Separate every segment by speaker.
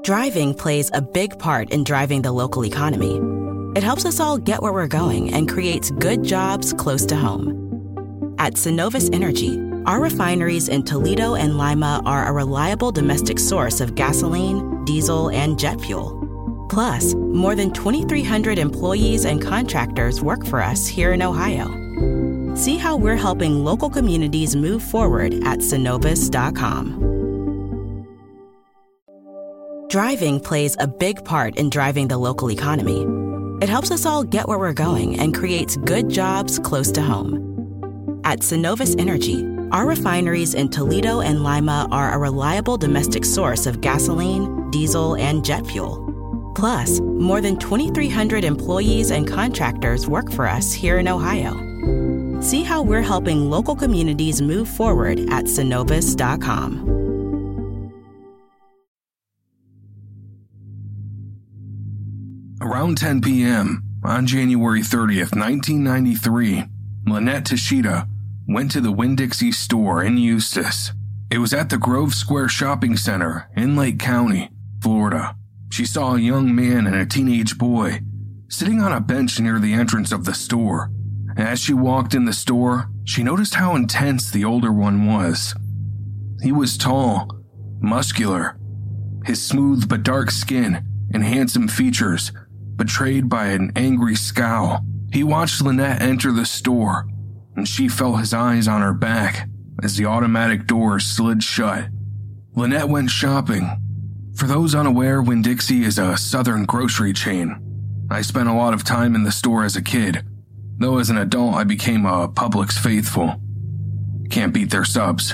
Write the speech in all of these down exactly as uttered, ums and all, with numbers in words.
Speaker 1: Driving plays a big part in driving the local economy. It helps us all get where we're going and creates good jobs close to home. At Synovus Energy, our refineries in Toledo and Lima are a reliable domestic source of gasoline, diesel, and jet fuel. Plus, more than twenty-three hundred employees and contractors work for us here in Ohio. See how we're helping local communities move forward at synovus dot com. Driving plays a big part in driving the local economy. It helps us all get where we're going and creates good jobs close to home. At Synovus Energy, our refineries in Toledo and Lima are a reliable domestic source of gasoline, diesel, and jet fuel. Plus, more than twenty-three hundred employees and contractors work for us here in Ohio. See how we're helping local communities move forward at synovus dot com.
Speaker 2: Around ten p.m. on January thirtieth, nineteen ninety-three, Lynette Tashida went to the Winn-Dixie store in Eustis. It was at the Grove Square Shopping Center in Lake County, Florida. She saw a young man and a teenage boy sitting on a bench near the entrance of the store. As she walked in the store, she noticed how intense the older one was. He was tall, muscular. His smooth but dark skin and handsome features betrayed by an angry scowl. He watched Lynette enter the store, and she felt his eyes on her back as the automatic doors slid shut. Lynette went shopping. For those unaware, Winn-Dixie is a southern grocery chain. I spent a lot of time in the store as a kid, though as an adult I became a Publix faithful. Can't beat their subs.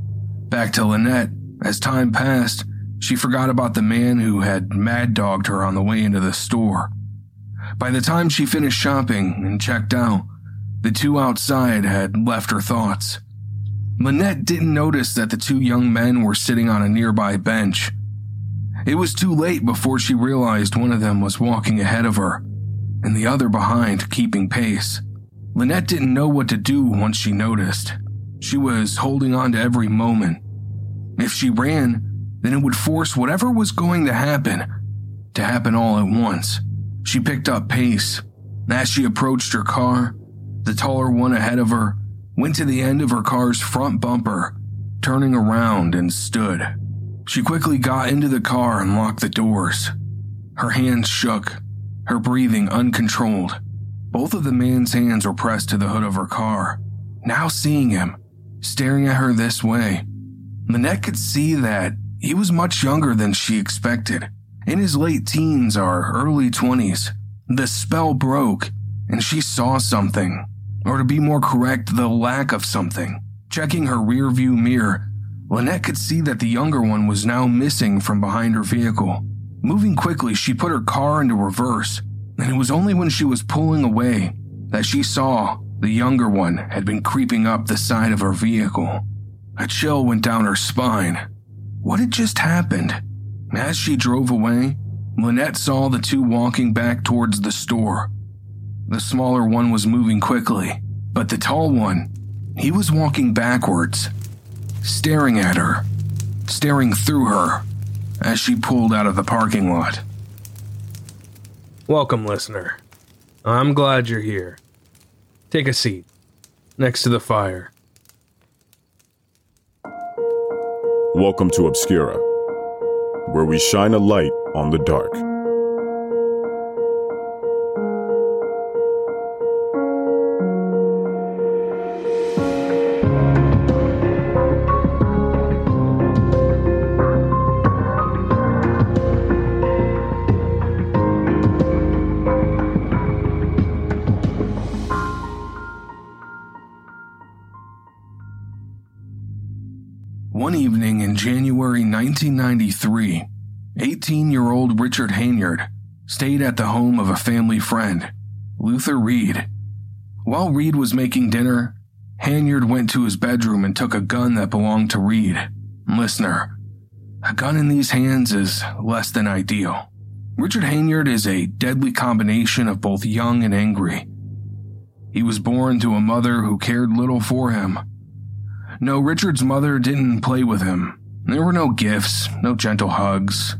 Speaker 2: Back to Lynette, as time passed, she forgot about the man who had mad-dogged her on the way into the store. By the time she finished shopping and checked out, the two outside had left her thoughts. Lynette didn't notice that the two young men were sitting on a nearby bench. It was too late before she realized one of them was walking ahead of her, and the other behind, keeping pace. Lynette didn't know what to do once she noticed. She was holding on to every moment. If she ran, then it would force whatever was going to happen to happen all at once. She picked up pace. As she approached her car, the taller one ahead of her went to the end of her car's front bumper, turning around and stood. She quickly got into the car and locked the doors. Her hands shook, her breathing uncontrolled. Both of the man's hands were pressed to the hood of her car. Now seeing him, staring at her this way, Lynette could see that he was much younger than she expected, in his late teens or early twenties. The spell broke, and she saw something, or to be more correct, the lack of something. Checking her rearview mirror, Lynette could see that the younger one was now missing from behind her vehicle. Moving quickly, she put her car into reverse, and it was only when she was pulling away that she saw the younger one had been creeping up the side of her vehicle. A chill went down her spine. What had just happened? As she drove away, Lynette saw the two walking back towards the store. The smaller one was moving quickly, but the tall one, he was walking backwards, staring at her, staring through her as she pulled out of the parking lot.
Speaker 3: Welcome, listener. I'm glad you're here. Take a seat next to the fire.
Speaker 4: Welcome to Obscura, where we shine a light on the dark.
Speaker 2: One evening in January nineteen ninety-three, eighteen-year-old Richard Hanyard stayed at the home of a family friend, Luther Reed. While Reed was making dinner, Hanyard went to his bedroom and took a gun that belonged to Reed. Listener, a gun in these hands is less than ideal. Richard Hanyard is a deadly combination of both young and angry. He was born to a mother who cared little for him. No, Richard's mother didn't play with him. There were no gifts, no gentle hugs.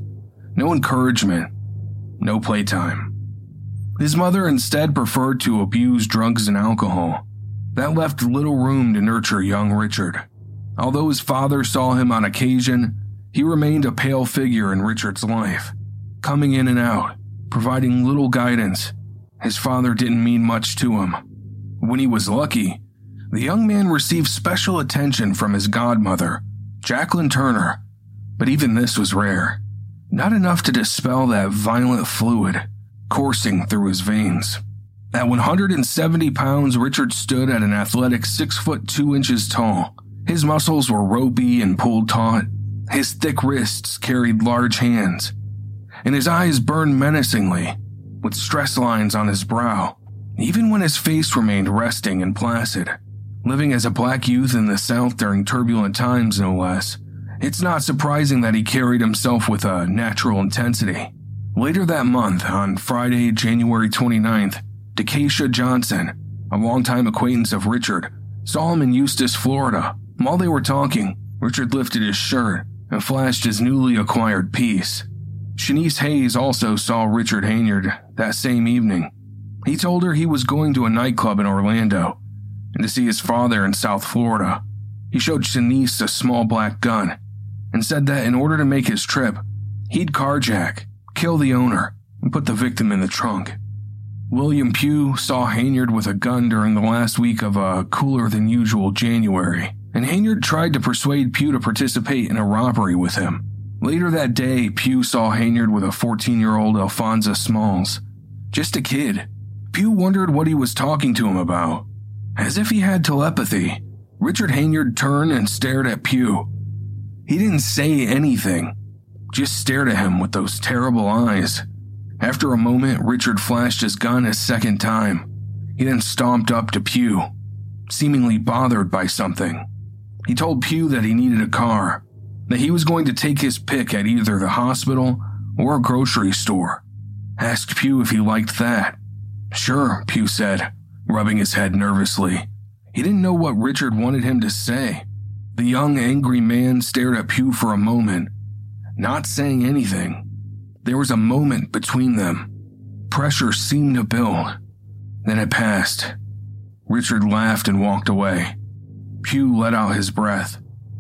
Speaker 2: no encouragement, no playtime. His mother instead preferred to abuse drugs and alcohol. That left little room to nurture young Richard. Although his father saw him on occasion, he remained a pale figure in Richard's life, coming in and out, providing little guidance. His father didn't mean much to him. When he was lucky, the young man received special attention from his godmother, Jacqueline Turner, but even this was rare. Not enough to dispel that violent fluid coursing through his veins. At one hundred seventy pounds, Richard stood at an athletic six foot two inches tall. His muscles were ropey and pulled taut. His thick wrists carried large hands, and his eyes burned menacingly, with stress lines on his brow, even when his face remained resting and placid. Living as a black youth in the South during turbulent times, no less, it's not surprising that he carried himself with a natural intensity. Later that month, on Friday, January twenty-ninth, Decacia Johnson, a longtime acquaintance of Richard, saw him in Eustis, Florida. While they were talking, Richard lifted his shirt and flashed his newly acquired piece. Shanice Hayes also saw Richard Haynard that same evening. He told her he was going to a nightclub in Orlando and to see his father in South Florida. He showed Shanice a small black gun and said that in order to make his trip, he'd carjack, kill the owner, and put the victim in the trunk. William Pugh saw Haynard with a gun during the last week of a cooler-than-usual January, and Haynard tried to persuade Pugh to participate in a robbery with him. Later that day, Pugh saw Haynard with a fourteen-year-old Alphonsa Smalls. Just a kid. Pugh wondered what he was talking to him about. As if he had telepathy, Richard Haynard turned and stared at Pugh. He didn't say anything, just stared at him with those terrible eyes. After a moment, Richard flashed his gun a second time. He then stomped up to Pugh, seemingly bothered by something. He told Pugh that he needed a car, that he was going to take his pick at either the hospital or a grocery store. Asked Pugh if he liked that. Sure, Pugh said, rubbing his head nervously. He didn't know what Richard wanted him to say. The young, angry man stared at Pugh for a moment, not saying anything. There was a moment between them. Pressure seemed to build. Then it passed. Richard laughed and walked away. Pugh let out his breath.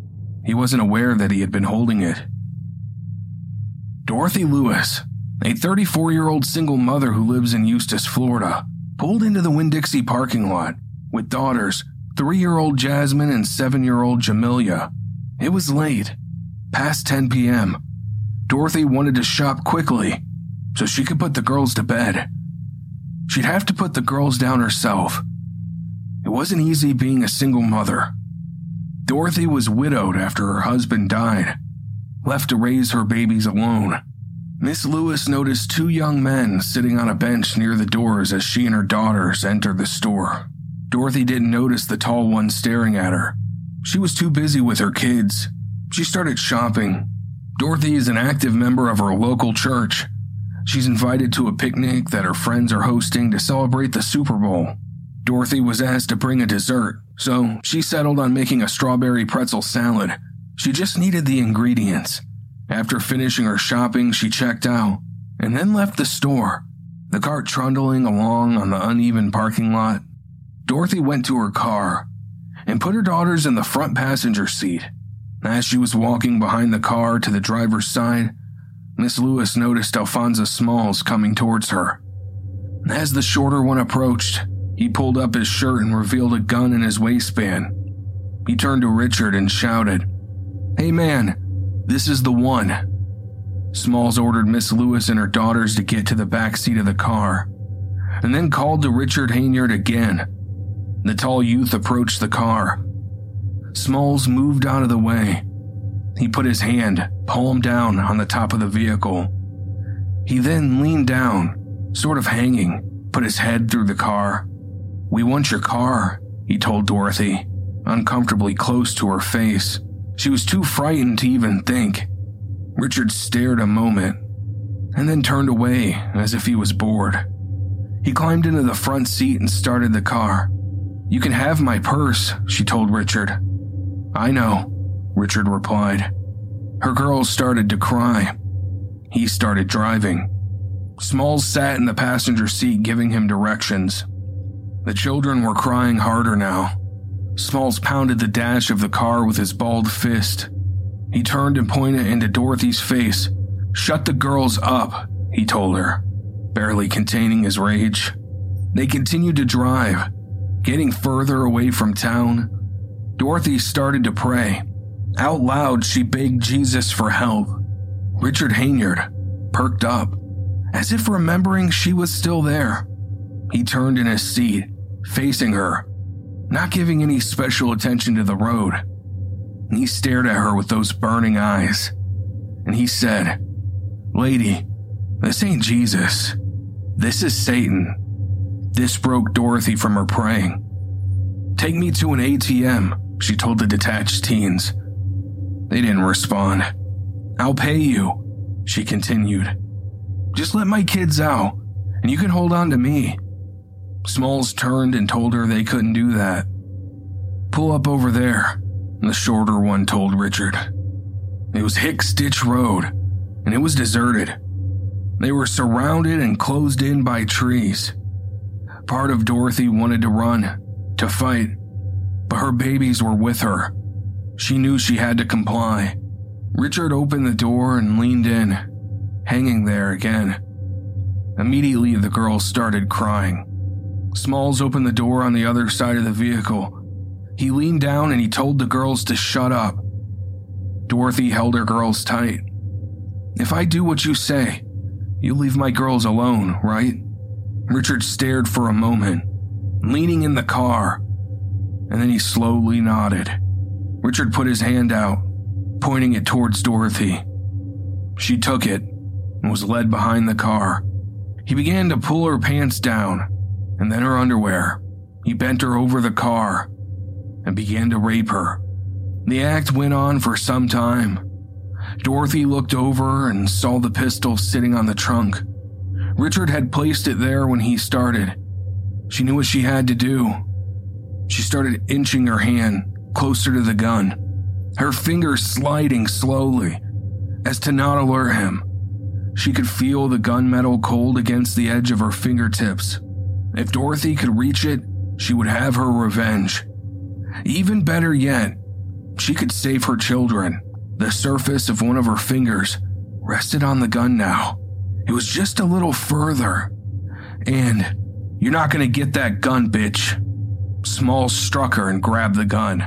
Speaker 2: He wasn't aware that he had been holding it. Dorothy Lewis, a thirty-four-year-old single mother who lives in Eustis, Florida, pulled into the Winn-Dixie parking lot with daughters, three-year-old Jasmine and seven-year-old Jamelia. It was late, past ten p.m. Dorothy wanted to shop quickly so she could put the girls to bed. She'd have to put the girls down herself. It wasn't easy being a single mother. Dorothy was widowed after her husband died, left to raise her babies alone. Miss Lewis noticed two young men sitting on a bench near the doors as she and her daughters entered the store. Dorothy didn't notice the tall one staring at her. She was too busy with her kids. She started shopping. Dorothy is an active member of her local church. She's invited to a picnic that her friends are hosting to celebrate the Super Bowl. Dorothy was asked to bring a dessert, so she settled on making a strawberry pretzel salad. She just needed the ingredients. After finishing her shopping, she checked out and then left the store, the cart trundling along on the uneven parking lot. Dorothy went to her car and put her daughters in the front passenger seat. As she was walking behind the car to the driver's side, Miss Lewis noticed Alphonsa Smalls coming towards her. As the shorter one approached, he pulled up his shirt and revealed a gun in his waistband. He turned to Richard and shouted, "Hey man, this is the one." Smalls ordered Miss Lewis and her daughters to get to the back seat of the car, and then called to Richard Haynard again. The tall youth approached the car. Smalls moved out of the way. He put his hand, palm down, on the top of the vehicle. He then leaned down, sort of hanging, put his head through the car. "We want your car," he told Dorothy, uncomfortably close to her face. She was too frightened to even think. Richard stared a moment, and then turned away as if he was bored. He climbed into the front seat and started the car. "You can have my purse," she told Richard. "I know," Richard replied. Her girls started to cry. He started driving. Smalls sat in the passenger seat giving him directions. The children were crying harder now. Smalls pounded the dash of the car with his balled fist. He turned and pointed into Dorothy's face. "Shut the girls up," he told her, barely containing his rage. They continued to drive, getting further away from town. Dorothy started to pray. Out loud, she begged Jesus for help. Richard Haynard perked up, as if remembering she was still there. He turned in his seat, facing her, not giving any special attention to the road. He stared at her with those burning eyes, and he said, "Lady, this ain't Jesus. This is Satan." This broke Dorothy from her praying. "Take me to an A T M," she told the detached teens. They didn't respond. "I'll pay you," she continued. "Just let my kids out, and you can hold on to me." Smalls turned and told her they couldn't do that. "Pull up over there," the shorter one told Richard. It was Hicks Ditch Road, and it was deserted. They were surrounded and closed in by trees. Part of Dorothy wanted to run, to fight, but her babies were with her. She knew she had to comply. Richard opened the door and leaned in, hanging there again. Immediately, the girls started crying. Smalls opened the door on the other side of the vehicle. He leaned down and he told the girls to shut up. Dorothy held her girls tight. "If I do what you say, you'll leave my girls alone, right?" Richard stared for a moment, leaning in the car, and then he slowly nodded. Richard put his hand out, pointing it towards Dorothy. She took it and was led behind the car. He began to pull her pants down, and then her underwear. He bent her over the car and began to rape her. The act went on for some time. Dorothy looked over and saw the pistol sitting on the trunk. Richard had placed it there when he started. She knew what she had to do. She started inching her hand closer to the gun, her fingers sliding slowly, as to not alert him. She could feel the gunmetal cold against the edge of her fingertips. If Dorothy could reach it, she would have her revenge. Even better yet, she could save her children. The surface of one of her fingers rested on the gun now. It was just a little further. And, "You're not gonna get that gun, bitch." Smalls struck her and grabbed the gun.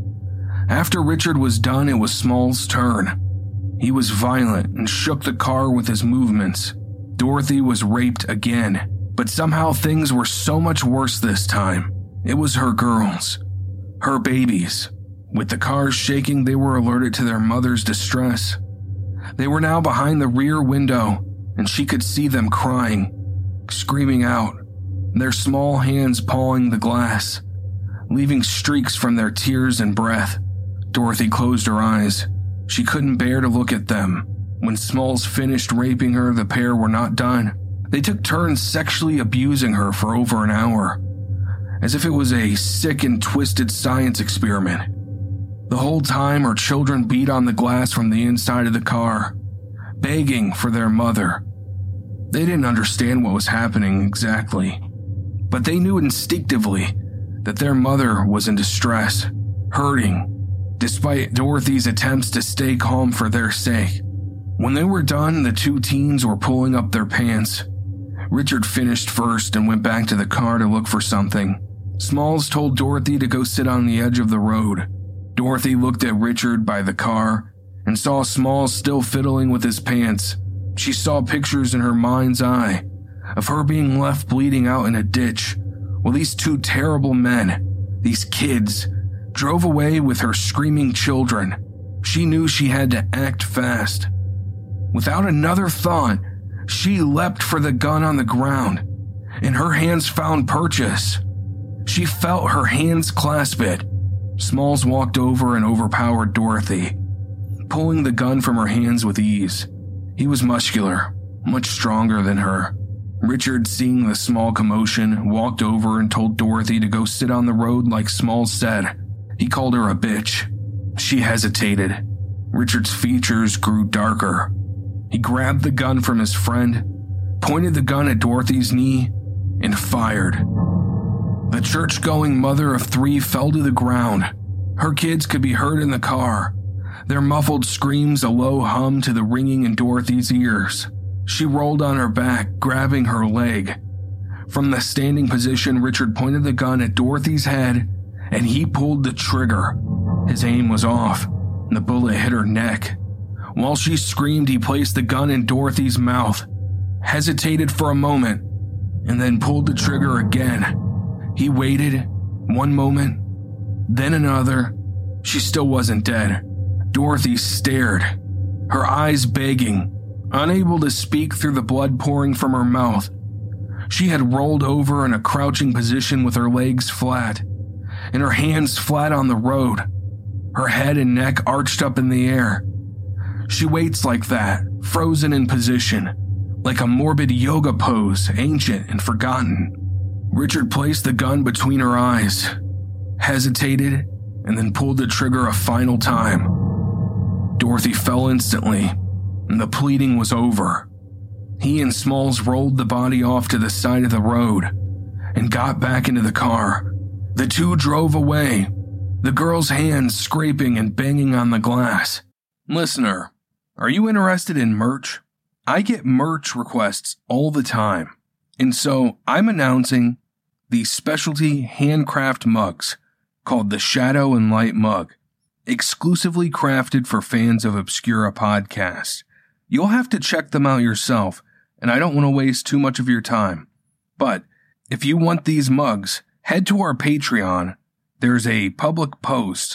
Speaker 2: After Richard was done, it was Smalls' turn. He was violent and shook the car with his movements. Dorothy was raped again, but somehow things were so much worse this time. It was her girls, her babies. With the cars shaking, they were alerted to their mother's distress. They were now behind the rear window, and she could see them crying, screaming out, their small hands pawing the glass, leaving streaks from their tears and breath. Dorothy closed her eyes. She couldn't bear to look at them. When Smalls finished raping her, the pair were not done. They took turns sexually abusing her for over an hour, as if it was a sick and twisted science experiment. The whole time, her children beat on the glass from the inside of the car, begging for their mother. They didn't understand what was happening exactly, but they knew instinctively that their mother was in distress, hurting, despite Dorothy's attempts to stay calm for their sake. When they were done, the two teens were pulling up their pants. Richard finished first and went back to the car to look for something. Smalls told Dorothy to go sit on the edge of the road. Dorothy looked at Richard by the car and saw Smalls still fiddling with his pants. She saw pictures in her mind's eye of her being left bleeding out in a ditch while these two terrible men, these kids, drove away with her screaming children. She knew she had to act fast. Without another thought, she leapt for the gun on the ground, and her hands found purchase. She felt her hands clasp it. Smalls walked over and overpowered Dorothy, pulling the gun from her hands with ease. He was muscular, much stronger than her. Richard, seeing the small commotion, walked over and told Dorothy to go sit on the road like Smalls said. He called her a bitch. She hesitated. Richard's features grew darker. He grabbed the gun from his friend, pointed the gun at Dorothy's knee, and fired. The church-going mother of three fell to the ground. Her kids could be heard in the car, their muffled screams a low hum to the ringing in Dorothy's ears. She rolled on her back, grabbing her leg. From the standing position, Richard pointed the gun at Dorothy's head, and he pulled the trigger. His aim was off, and the bullet hit her neck. While she screamed, he placed the gun in Dorothy's mouth, hesitated for a moment, and then pulled the trigger again. He waited, one moment, then another. She still wasn't dead. Dorothy stared, her eyes begging, unable to speak through the blood pouring from her mouth. She had rolled over in a crouching position with her legs flat, and her hands flat on the road, her head and neck arched up in the air. She waits like that, frozen in position, like a morbid yoga pose, ancient and forgotten. Richard placed the gun between her eyes, hesitated, and then pulled the trigger a final time. Dorothy fell instantly, and the pleading was over. He and Smalls rolled the body off to the side of the road and got back into the car. The two drove away, the girl's hands scraping and banging on the glass. Listener, are you interested in merch? I get merch requests all the time, and so I'm announcing these specialty handcraft mugs called the Shadow and Light Mug, exclusively crafted for fans of Obscura Podcast. You'll have to check them out yourself, and I don't want to waste too much of your time. But if you want these mugs, head to our Patreon. There's a public post,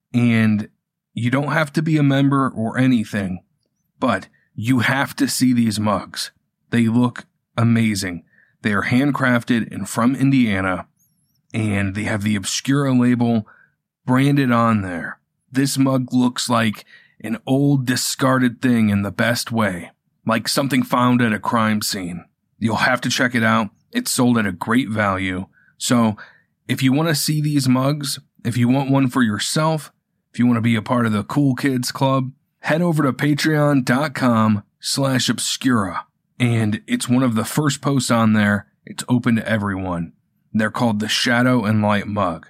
Speaker 2: and you don't have to be a member or anything, but you have to see these mugs. They look amazing. They are handcrafted and from Indiana, and they have the Obscura label branded on there. This mug looks like an old discarded thing in the best way, like something found at a crime scene. You'll have to check it out. It's sold at a great value. So if you want to see these mugs, if you want one for yourself, if you want to be a part of the Cool Kids Club, head over to patreon.com slash obscura. And it's one of the first posts on there. It's open to everyone. They're called the Shadow and Light Mug.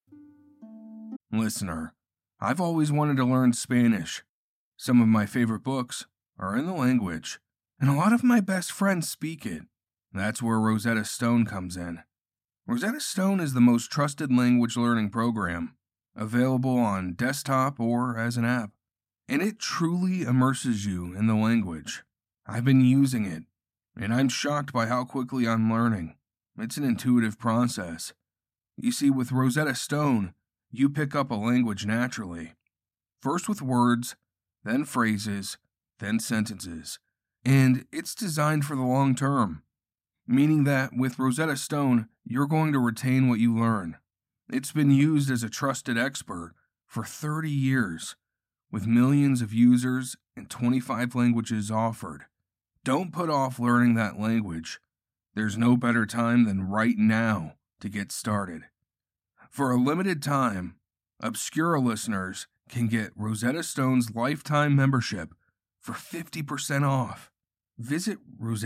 Speaker 2: Listener, I've always wanted to learn Spanish. Some of my favorite books are in the language, and a lot of my best friends speak it. That's where Rosetta Stone comes in. Rosetta Stone is the most trusted language learning program, available on desktop or as an app, and it truly immerses you in the language. I've been using it, and I'm shocked by how quickly I'm learning. It's an intuitive process. You see, with Rosetta Stone, you pick up a language naturally. First with words, then phrases, then sentences. And it's designed for the long term, meaning that with Rosetta Stone, you're going to retain what you learn. It's been used as a trusted expert for thirty years, with millions of users and twenty-five languages offered. Don't put off learning that language. There's no better time than right now to get started. For a limited time, Obscura listeners can get Rosetta Stone's lifetime membership for fifty percent off. Visit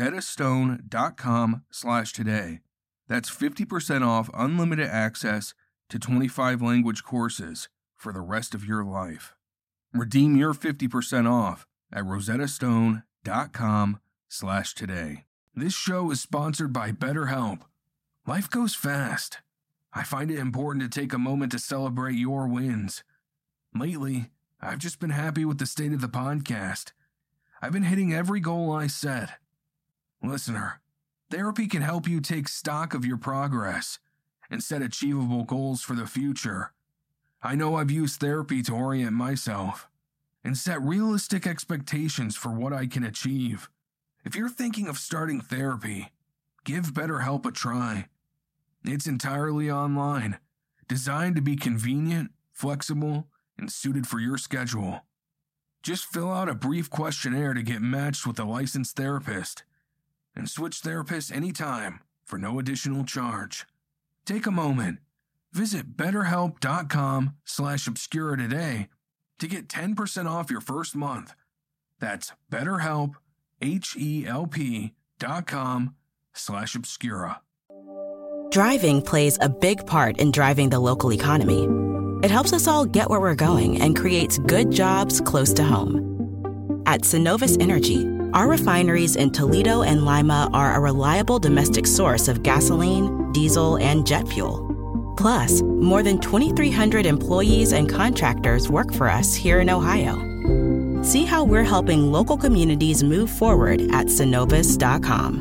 Speaker 2: rosettastone.com slash today. That's fifty percent off unlimited access to twenty-five language courses for the rest of your life. Redeem your fifty percent off at rosettastone.com slash today. This show is sponsored by BetterHelp. Life goes fast. I find it important to take a moment to celebrate your wins. Lately, I've just been happy with the state of the podcast. I've been hitting every goal I set. Listener, therapy can help you take stock of your progress and set achievable goals for the future. I know I've used therapy to orient myself and set realistic expectations for what I can achieve. If you're thinking of starting therapy, give BetterHelp a try. It's entirely online, designed to be convenient, flexible, and suited for your schedule. Just fill out a brief questionnaire to get matched with a licensed therapist, and switch therapists anytime for no additional charge. Take a moment. Visit betterhelp.com slash obscura today to get ten percent off your first month. That's betterhelp, H-E-L-P dot com slash Obscura.
Speaker 1: Driving plays a big part in driving the local economy. It helps us all get where we're going and creates good jobs close to home. At Synovus Energy, our refineries in Toledo and Lima are a reliable domestic source of gasoline, diesel, and jet fuel. Plus, more than twenty-three hundred employees and contractors work for us here in Ohio. See how we're helping local communities move forward at synovus dot com.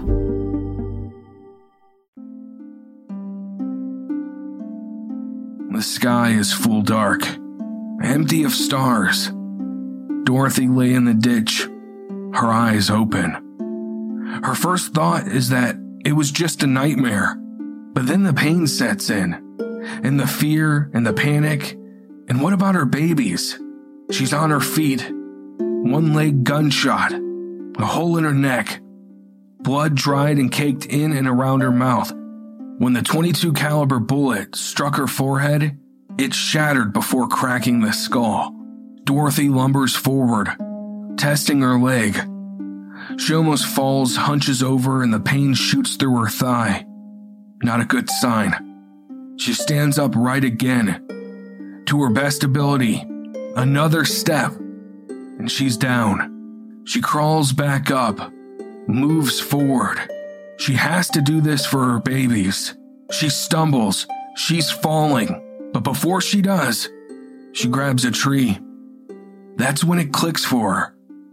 Speaker 2: The sky is full dark, empty of stars. Dorothy lay in the ditch, her eyes open. Her first thought is that it was just a nightmare, but then the pain sets in, and the fear and the panic. And what about her babies? She's on her feet, one leg gunshot, a hole in her neck, blood dried and caked in and around her mouth. When the twenty-two caliber bullet struck her forehead, it shattered before cracking the skull. Dorothy lumbers forward, testing her leg. She almost falls, hunches over, and the pain shoots through her thigh. Not a good sign. She stands up right again. To her best ability, another step, and she's down. She crawls back up, moves forward. She has to do this for her babies. She stumbles. She's falling. But before she does, she grabs a tree. That's when it clicks for her.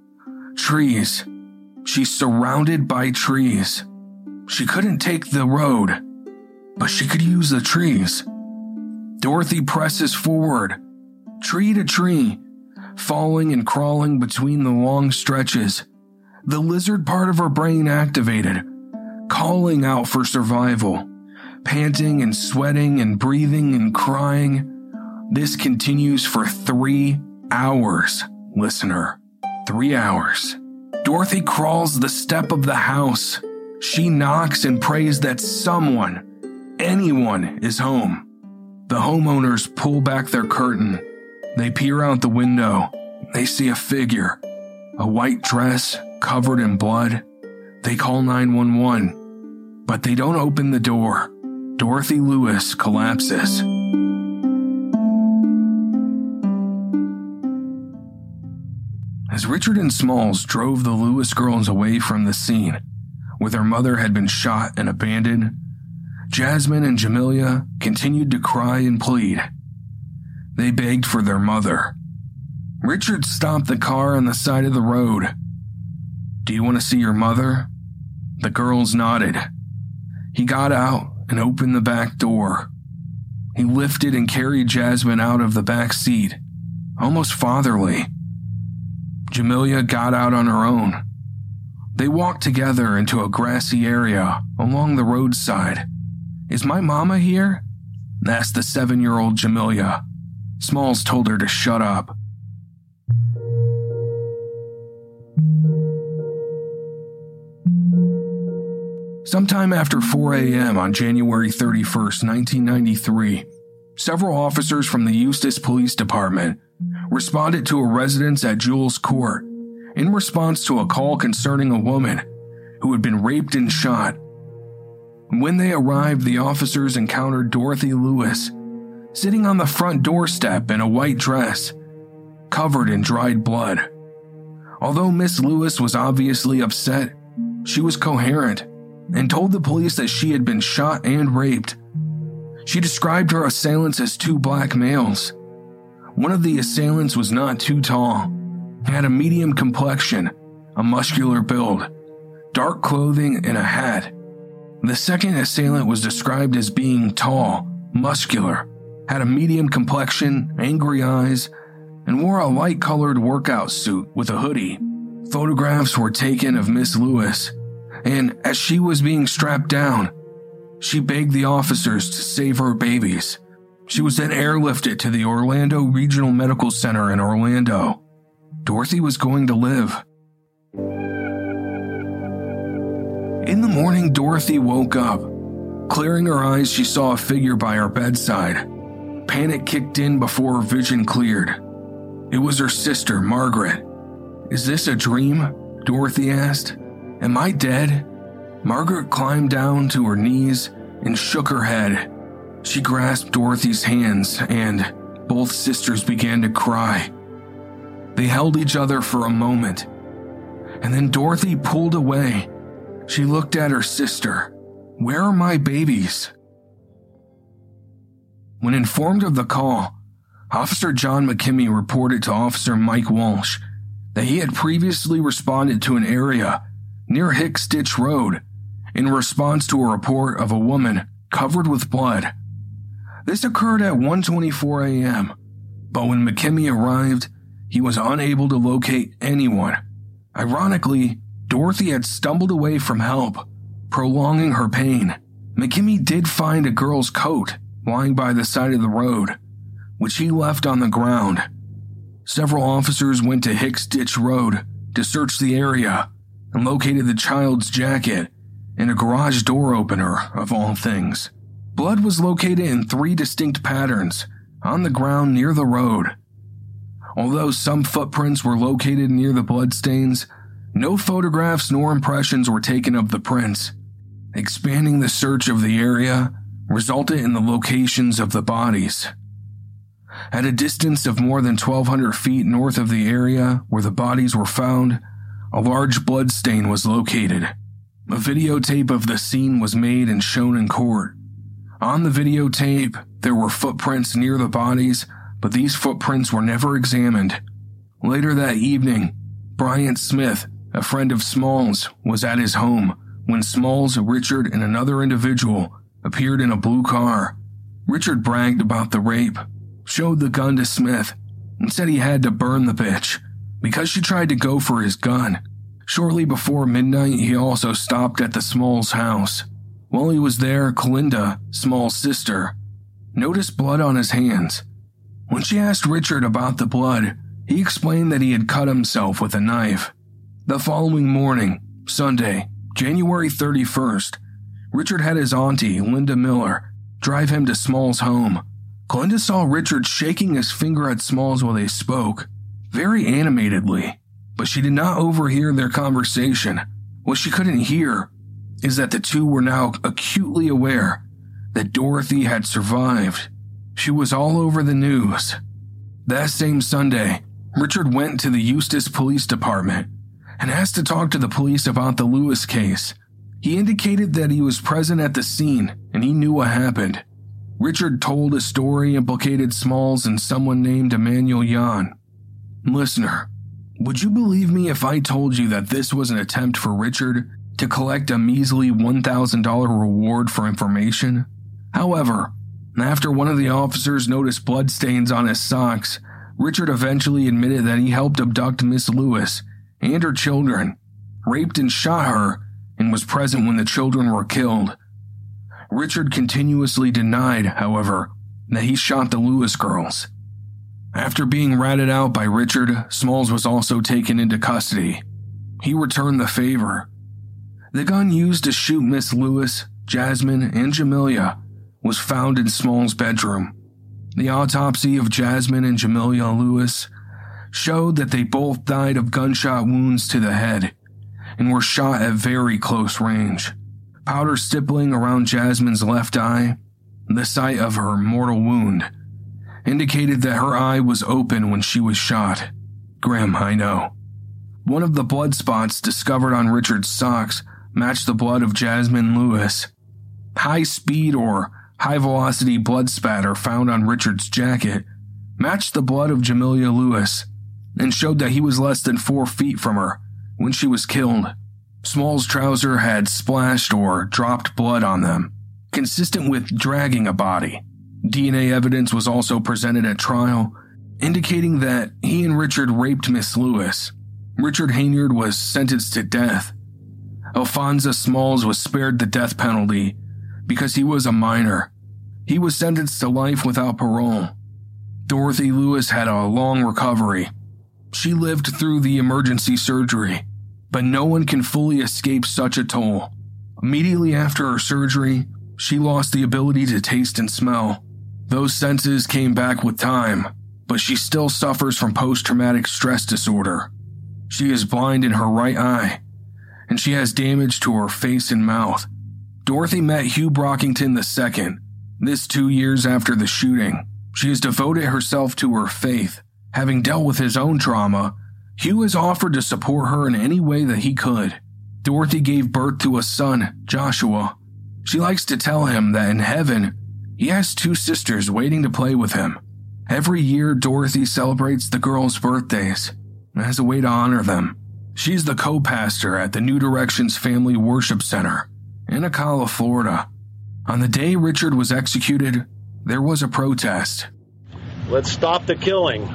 Speaker 2: Trees. She's surrounded by trees. She couldn't take the road, but she could use the trees. Dorothy presses forward, tree to tree, falling and crawling between the long stretches. The lizard part of her brain activated, calling out for survival, panting and sweating and breathing and crying. This continues for three hours, listener. Three hours. Dorothy crawls the step of the house. She knocks and prays that someone, anyone, is home. The homeowners pull back their curtain. They peer out the window. They see a figure, a white dress covered in blood. They call nine one one, but they don't open the door. Dorothy Lewis collapses. As Richard and Smalls drove the Lewis girls away from the scene, where their mother had been shot and abandoned, Jasmine and Jamelia continued to cry and plead. They begged for their mother. Richard stopped the car on the side of the road. "Do you want to see your mother?" The girls nodded. He got out and opened the back door. He lifted and carried Jasmine out of the back seat, almost fatherly. Jamelia got out on her own. They walked together into a grassy area along the roadside. "Is my mama here?" asked the seven-year-old Jamelia. Smalls told her to shut up. Sometime after four a.m. on January thirty-first, nineteen ninety-three, several officers from the Eustis Police Department responded to a residence at Jules Court in response to a call concerning a woman who had been raped and shot. When they arrived, the officers encountered Dorothy Lewis sitting on the front doorstep in a white dress, covered in dried blood. Although Miss Lewis was obviously upset, she was coherent and told the police that she had been shot and raped. She described her assailants as two black males. One of the assailants was not too tall. He had a medium complexion, a muscular build, dark clothing, and a hat. The second assailant was described as being tall, muscular, had a medium complexion, angry eyes, and wore a light-colored workout suit with a hoodie. Photographs were taken of Miss Lewis, and as she was being strapped down, she begged the officers to save her babies. She was then airlifted to the Orlando Regional Medical Center in Orlando. Dorothy was going to live. In the morning, Dorothy woke up. Clearing her eyes, she saw a figure by her bedside. Panic kicked in before her vision cleared. It was her sister, Margaret. "Is this a dream?" Dorothy asked. Am I dead? Margaret climbed down to her knees and shook her head. She grasped Dorothy's hands and both sisters began to cry. They held each other for a moment, and then Dorothy pulled away. She looked at her sister. Where are my babies? When informed of the call, Officer John McKimmy reported to Officer Mike Walsh that he had previously responded to an area near Hicks Ditch Road in response to a report of a woman covered with blood. This occurred at one twenty-four a.m., but when McKimmy arrived, he was unable to locate anyone. Ironically, Dorothy had stumbled away from help, prolonging her pain. McKimmy did find a girl's coat lying by the side of the road, which he left on the ground. Several officers went to Hicks Ditch Road to search the area and located the child's jacket and a garage door opener, of all things. Blood was located in three distinct patterns on the ground near the road. Although some footprints were located near the bloodstains, no photographs nor impressions were taken of the prints. Expanding the search of the area resulted in the locations of the bodies. At a distance of more than twelve hundred feet north of the area where the bodies were found, a large blood stain was located. A videotape of the scene was made and shown in court. On the videotape, there were footprints near the bodies, but these footprints were never examined. Later that evening, Bryant Smith, a friend of Smalls, was at his home when Smalls, Richard, and another individual appeared in a blue car. Richard bragged about the rape, showed the gun to Smith, and said he had to burn the bitch because she tried to go for his gun. Shortly before midnight, he also stopped at the Smalls house. While he was there, Clinda, Smalls' sister, noticed blood on his hands. When she asked Richard about the blood, he explained that he had cut himself with a knife. The following morning, Sunday, January thirty-first, Richard had his auntie, Linda Miller, drive him to Smalls' home. Clinda saw Richard shaking his finger at Smalls while they spoke, very animatedly, but she did not overhear their conversation. What she couldn't hear is that the two were now acutely aware that Dorothy had survived. She was all over the news. That same Sunday, Richard went to the Eustis Police Department and asked to talk to the police about the Lewis case. He indicated that he was present at the scene and he knew what happened. Richard told a story implicated Smalls and someone named Emmanuel Yan. Listener, would you believe me if I told you that this was an attempt for Richard to collect a measly one thousand dollars reward for information? However, after one of the officers noticed bloodstains on his socks, Richard eventually admitted that he helped abduct Miss Lewis and her children, raped and shot her, and was present when the children were killed. Richard continuously denied, however, that he shot the Lewis girls. After being ratted out by Richard, Smalls was also taken into custody. He returned the favor. The gun used to shoot Miss Lewis, Jasmine, and Jamelia was found in Smalls' bedroom. The autopsy of Jasmine and Jamelia Lewis showed that they both died of gunshot wounds to the head and were shot at very close range. Powder stippling around Jasmine's left eye, the site of her mortal wound, indicated that her eye was open when she was shot. Grim, I know. One of the blood spots discovered on Richard's socks matched the blood of Jasmine Lewis. High-speed or high-velocity blood spatter found on Richard's jacket matched the blood of Jamelia Lewis and showed that he was less than four feet from her when she was killed. Smalls' trouser had splashed or dropped blood on them, consistent with dragging a body. D N A evidence was also presented at trial, indicating that he and Richard raped Miss Lewis. Richard Haynard was sentenced to death. Alphonsa Smalls was spared the death penalty because he was a minor. He was sentenced to life without parole. Dorothy Lewis had a long recovery. She lived through the emergency surgery, but no one can fully escape such a toll. Immediately after her surgery, she lost the ability to taste and smell. Those senses came back with time, but she still suffers from post-traumatic stress disorder. She is blind in her right eye, and she has damage to her face and mouth. Dorothy met Hugh Brockington the second, this two years after the shooting. She has devoted herself to her faith. Having dealt with his own trauma, Hugh has offered to support her in any way that he could. Dorothy gave birth to a son, Joshua. She likes to tell him that in heaven, he has two sisters waiting to play with him. Every year, Dorothy celebrates the girls' birthdays as a way to honor them. She's the co-pastor at the New Directions Family Worship Center in Ocala, Florida. On the day Richard was executed, there was a protest.
Speaker 5: Let's stop the killing.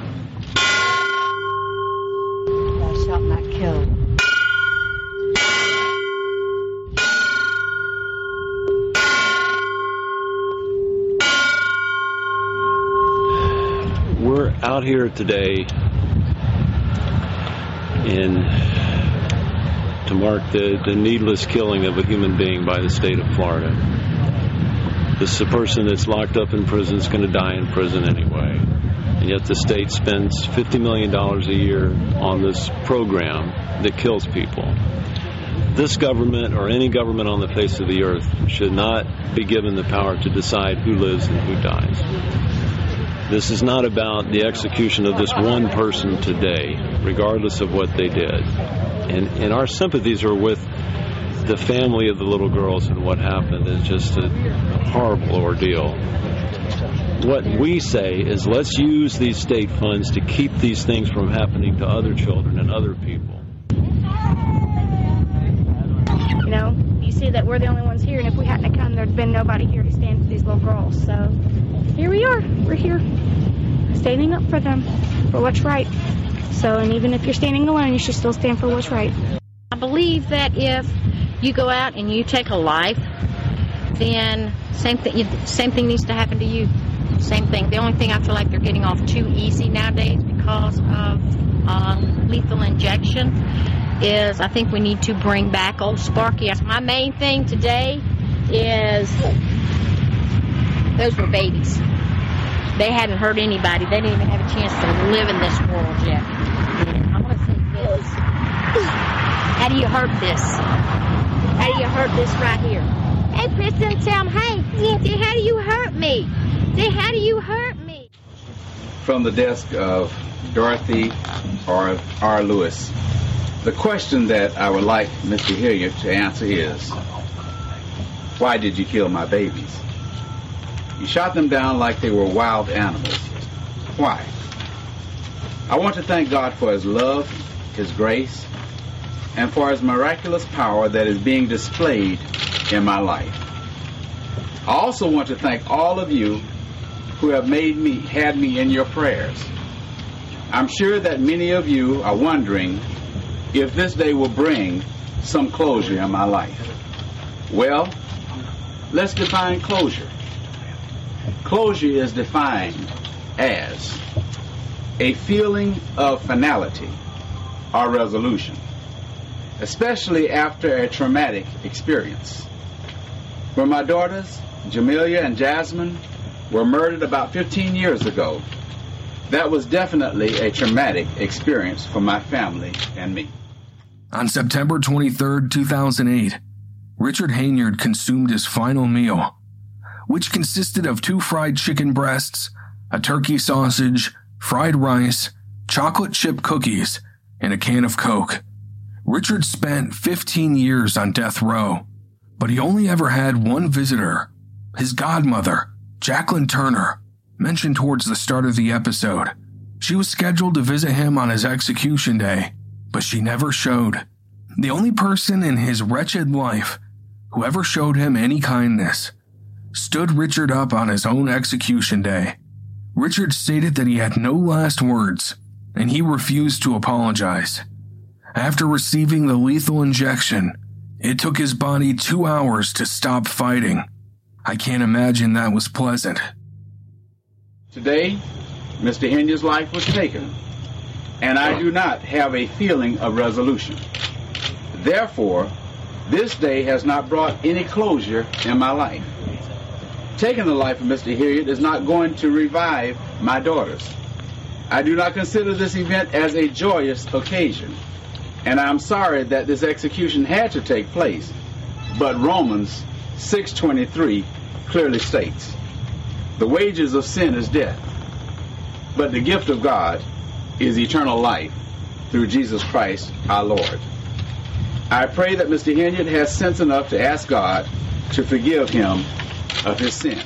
Speaker 6: Thou shalt not kill.
Speaker 5: We're out here today in to mark the, the needless killing of a human being by the state of Florida. This is a person that's locked up in prison, is going to die in prison anyway. And yet the state spends fifty million dollars a year on this program that kills people. This government, or any government on the face of the earth, should not be given the power to decide who lives and who dies. This is not about the execution of this one person today, regardless of what they did. And, and our sympathies are with the family of the little girls and what happened. Is just a horrible ordeal. What we say is, let's use these state funds to keep these things from happening to other children and other people.
Speaker 7: You know, you see that we're the only ones here, and if we hadn't come, there'd been nobody here to stand for these little girls. So here we are. We're here, standing up for them, for what's right. So, and even if you're standing alone, you should still stand for what's right.
Speaker 8: I believe that if you go out and you take a life, then same thing, same thing needs to happen to you. Same thing. The only thing I feel like they're getting off too easy nowadays because of uh, lethal injection is I think we need to bring back old Sparky. My main thing today is those were babies. They hadn't hurt anybody. They didn't even have a chance to live in this world yet. And I'm going to say this. How do you hurt this? How do you hurt this right here? Hey, Kristen, tell them, hey, see, how do you hurt me? See, how do you hurt me?
Speaker 9: From the desk of Dorothy R. R. Lewis, the question that I would like Mister Hilliard to answer is, why did you kill my babies? You shot them down like they were wild animals. Why? I want to thank God for His love, His grace, and for His miraculous power that is being displayed in my life. I also want to thank all of you who have made me, had me in your prayers. I'm sure that many of you are wondering if this day will bring some closure in my life. Well, let's define closure. Closure is defined as a feeling of finality or resolution, especially after a traumatic experience. When my daughters, Jamelia and Jasmine, were murdered about fifteen years ago, that was definitely a traumatic experience for my family and me.
Speaker 2: On September twenty-third, two thousand eight, Richard Hainyard consumed his final meal, which consisted of two fried chicken breasts, a turkey sausage, fried rice, chocolate chip cookies, and a can of Coke. Richard spent fifteen years on death row, but he only ever had one visitor, his godmother, Jacqueline Turner, mentioned towards the start of the episode. She was scheduled to visit him on his execution day, but she never showed. The only person in his wretched life who ever showed him any kindness stood Richard up on his own execution day. Richard stated that he had no last words, and he refused to apologize. After receiving the lethal injection, it took his body two hours to stop fighting. I can't imagine that was pleasant.
Speaker 9: Today, Mister Hainyard's life was taken, and I do not have a feeling of resolution. Therefore, this day has not brought any closure in my life. Taking the life of Mister Hilliard is not going to revive my daughters. I do not consider this event as a joyous occasion. And I'm sorry that this execution had to take place, but Romans six twenty-three clearly states, the wages of sin is death, but the gift of God is eternal life through Jesus Christ our Lord. I pray that Mister Hilliard has sense enough to ask God to forgive him of his sins.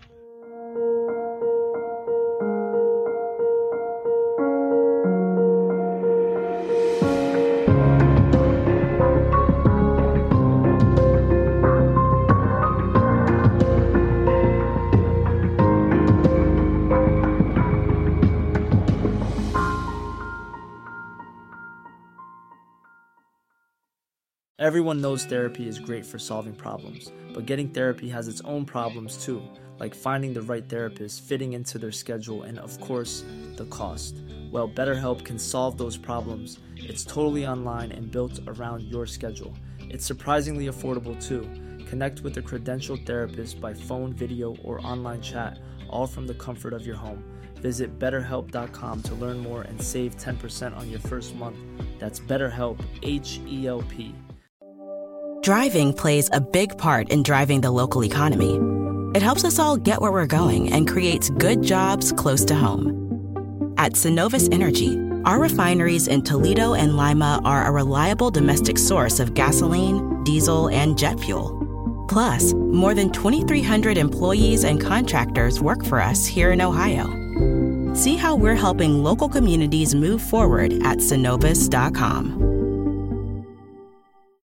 Speaker 10: Everyone knows therapy is great for solving problems, but getting therapy has its own problems too, like finding the right therapist, fitting into their schedule, and of course, the cost. Well, BetterHelp can solve those problems. It's totally online and built around your schedule. It's surprisingly affordable too. Connect with a credentialed therapist by phone, video, or online chat, all from the comfort of your home. Visit better help dot com to learn more and save ten percent on your first month. That's BetterHelp, H E L P.
Speaker 1: Driving plays a big part in driving the local economy. It helps us all get where we're going and creates good jobs close to home. At Synovus Energy, our refineries in Toledo and Lima are a reliable domestic source of gasoline, diesel, and jet fuel. Plus, more than twenty-three hundred employees and contractors work for us here in Ohio. See how we're helping local communities move forward at synovus dot com.